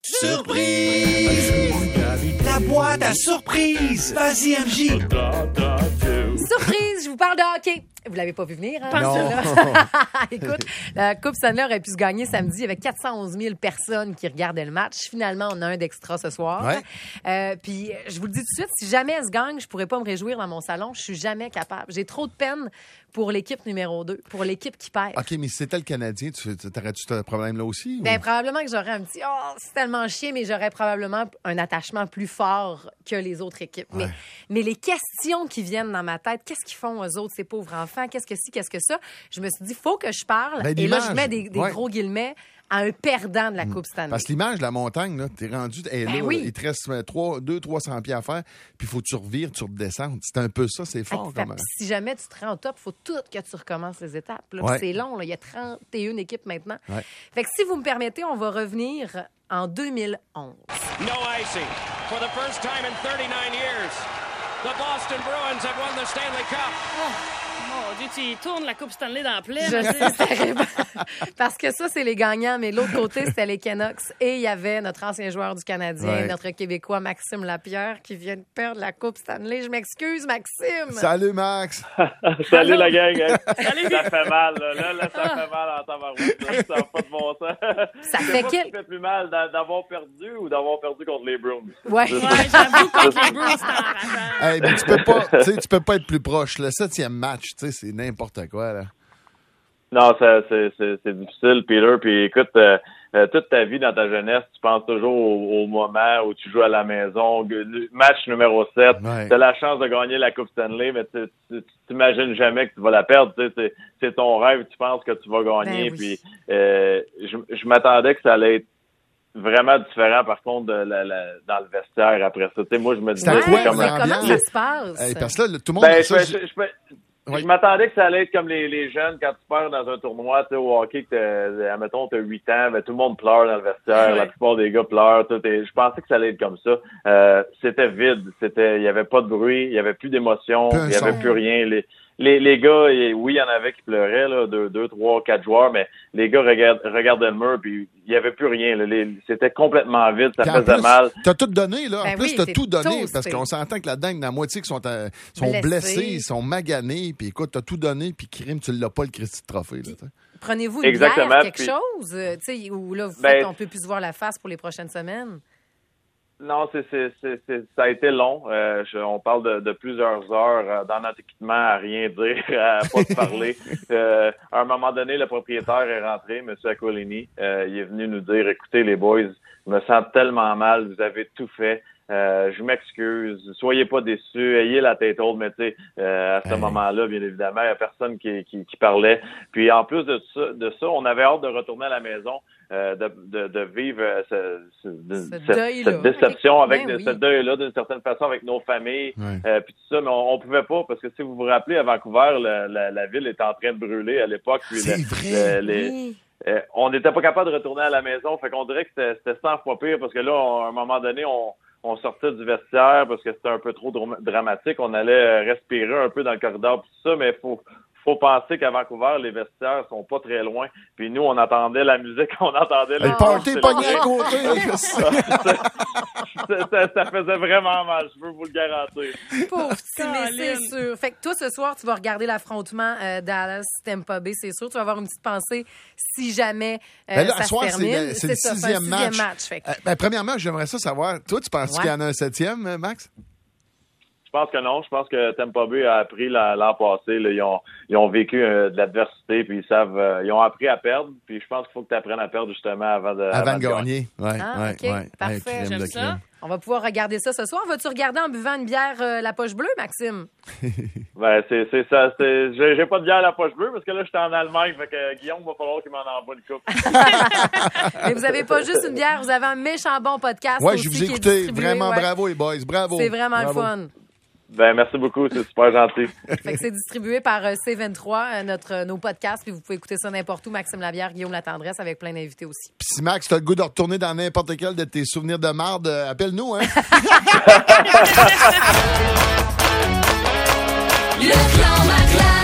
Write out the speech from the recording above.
Surprise! La boîte à surprise! Vas-y, MJ! Surprise, je vous parle de hockey. Vous l'avez pas vu venir, hein? Non. Écoute, la Coupe Stanley aurait pu se gagner samedi avec 411 000 personnes qui regardaient le match. Finalement, on a un d'extra ce soir. Ouais. Puis, je vous le dis tout de suite, si jamais elle se gagne, je pourrais pas me réjouir dans mon salon. Je suis jamais capable. J'ai trop de peine pour l'équipe numéro 2, pour l'équipe qui perd. OK, mais si c'était le Canadien, t'aurais-tu ce problème-là aussi? Ben, probablement que j'aurais un petit « Oh, c'est tellement chier », mais j'aurais probablement un attachement plus fort que les autres équipes. Ouais. Mais les questions qui viennent dans ma tête, qu'est-ce qu'ils font eux autres, ces pauvres enfants? Qu'est-ce que ci, qu'est-ce que ça? Je me suis dit, faut que je parle. Ben, et là, l'image. je mets des gros guillemets à un perdant de la Coupe Stanley. Parce que l'image de la montagne, là, t'es rendu, là, oui. il te reste 200-300 pieds à faire, puis il faut que tu revires, tu redescendes. C'est un peu ça, c'est fort quand même. Si jamais tu te rends au top, il faut tout que tu recommences les étapes. Là. Ouais. C'est long, là. Il y a 31 équipes maintenant. Ouais. Fait que si vous me permettez, on va revenir en 2011. No icing. For the first time in 39 years, the Boston Bruins have won the Stanley Cup. Mon Dieu, tu y tournes la Coupe Stanley dans la plaie. Je sais, c'est terrible. Parce que ça, c'est les gagnants, mais l'autre côté, c'était les Canucks. Et il y avait notre ancien joueur du Canadien, Ouais. notre Québécois Maxime Lapierre, qui vient de perdre la Coupe Stanley. Je m'excuse, Maxime. Salut, Max! Salut la gang. Hein. Salut. Ça fait mal, là. Là, ça fait mal en tabarouette. là. Ça n'a pas de bon sens. Ça fait Ça quel... fait plus mal d'avoir perdu ou d'avoir perdu contre les Bruins. Ouais. Ouais, j'avoue contre les Bruins, c'est enrageant. Hey, mais tu peux pas être plus proche. Le 7e match, tu sais, c'est n'importe quoi, là. Non, c'est difficile, Peter. Puis écoute, toute ta vie dans ta jeunesse, tu penses toujours au moment où tu joues à la maison. Match numéro 7, Ouais. tu as la chance de gagner la Coupe Stanley, mais tu t'imagines jamais que tu vas la perdre. Tu sais, c'est ton rêve, tu penses que tu vas gagner. Ben oui. Puis je m'attendais que ça allait être vraiment différent, par contre, dans le vestiaire après ça. Tu sais, moi, je me disais... C'était quoi, Ouais, comme mais l'ambiance? comment ça se passe? Hey, parce que là, tout le monde... Ben, ça, je m'attendais que ça allait être comme les jeunes quand tu perds dans un tournoi, tu sais, au hockey, que admettons, t'as 8 ans, ben, tout le monde pleure dans le vestiaire, Ouais. la plupart des gars pleurent, tout, et je pensais que ça allait être comme ça. C'était vide, il y avait pas de bruit, il y avait plus d'émotion, Peu un il y avait son. plus rien. Les gars, oui, il y en avait qui pleuraient, là, 2, 3, 4 joueurs, mais les gars regardaient le mur, puis il y avait plus rien, là. C'était complètement vide, ça Puis en faisait plus, mal. t'as tout donné, là. Ben En plus, oui, t'as t'es tout donné. toasté. Parce qu'on s'entend que là-dedans, il y en a la moitié qui sont Blessés. blessés, ils sont maganés. Puis écoute, t'as tout donné, puis crime, tu l'as pas, le Christy de trophée, là, tu sais. Prenez-vous une Exactement, bière, quelque puis- chose, tu sais, où là, vous Ben, faites, on peut plus se voir la face pour les prochaines semaines. Non, ça a été long. On parle de plusieurs heures dans notre équipement à rien dire, à pas se parler. À un moment donné, le propriétaire est rentré, M. Accolini. Il est venu nous dire, écoutez les boys, je me sens tellement mal, vous avez tout fait. Je m'excuse, soyez pas déçus, ayez la tête haute, mais tu sais, à ce moment-là, bien évidemment, il y a personne qui parlait. Puis en plus de ça, on avait hâte de retourner à la maison, de vivre cette déception avec Ben oui. ce deuil-là d'une certaine façon avec nos familles, Ouais. puis tout ça, mais on pouvait pas parce que si vous vous rappelez, à Vancouver, la ville était en train de brûler à l'époque. Puis C'est vrai. Oui. on n'était pas capable de retourner à la maison, fait qu'on dirait que c'était 100 fois pire parce que là, à un moment donné, on sortait du vestiaire parce que c'était un peu trop dramatique. On allait respirer un peu dans le corridor, puis tout ça, mais faut penser qu'à Vancouver, les vestiaires sont pas très loin. Puis nous, on entendait la musique, on entendait Le party est pogné à côté. ça faisait vraiment mal, je peux vous le garantir. Pauvre petit, mais c'est Caroline. sûr. Fait que toi, ce soir, tu vas regarder l'affrontement Dallas-Tampa Bay, c'est sûr. Tu vas avoir une petite pensée si jamais Ben là, ça à se soir, termine. c'est le ça, 6e match. Fait que- Ben, premièrement, j'aimerais ça savoir, toi, tu penses qu'il y en a un 7e, Max? Je pense que non. Je pense que Tampa Bay a appris l'an passé. Là, ils ont vécu de l'adversité, puis ils savent, ils ont appris à perdre. Puis je pense qu'il faut que tu apprennes à perdre justement avant de Gagner. Ouais, Ah, ouais, OK. ouais. Parfait. Hey, crème J'aime de ça. crème. On va pouvoir regarder ça ce soir. Vas-tu regarder en buvant une bière la poche bleue, Maxime? Ben, c'est ça. J'ai pas de bière à la poche bleue parce que là, j'étais en Allemagne. Fait que Guillaume va falloir qu'il m'en envoie une coupe. Mais vous avez pas juste une bière, vous avez un méchant bon podcast Ouais, aussi je vous qui ai est écouté. distribué, Vraiment ouais. bravo, les boys. Bravo. C'est vraiment Bravo. le fun. Ben, merci beaucoup. C'est super gentil. Fait que c'est distribué par C23, nos podcasts, puis vous pouvez écouter ça n'importe où. Maxime Labière, Guillaume Latendresse, avec plein d'invités aussi. Puis si Max, t'as le goût de retourner dans n'importe quel de tes souvenirs de marde, appelle-nous, hein? Le clan Maclin.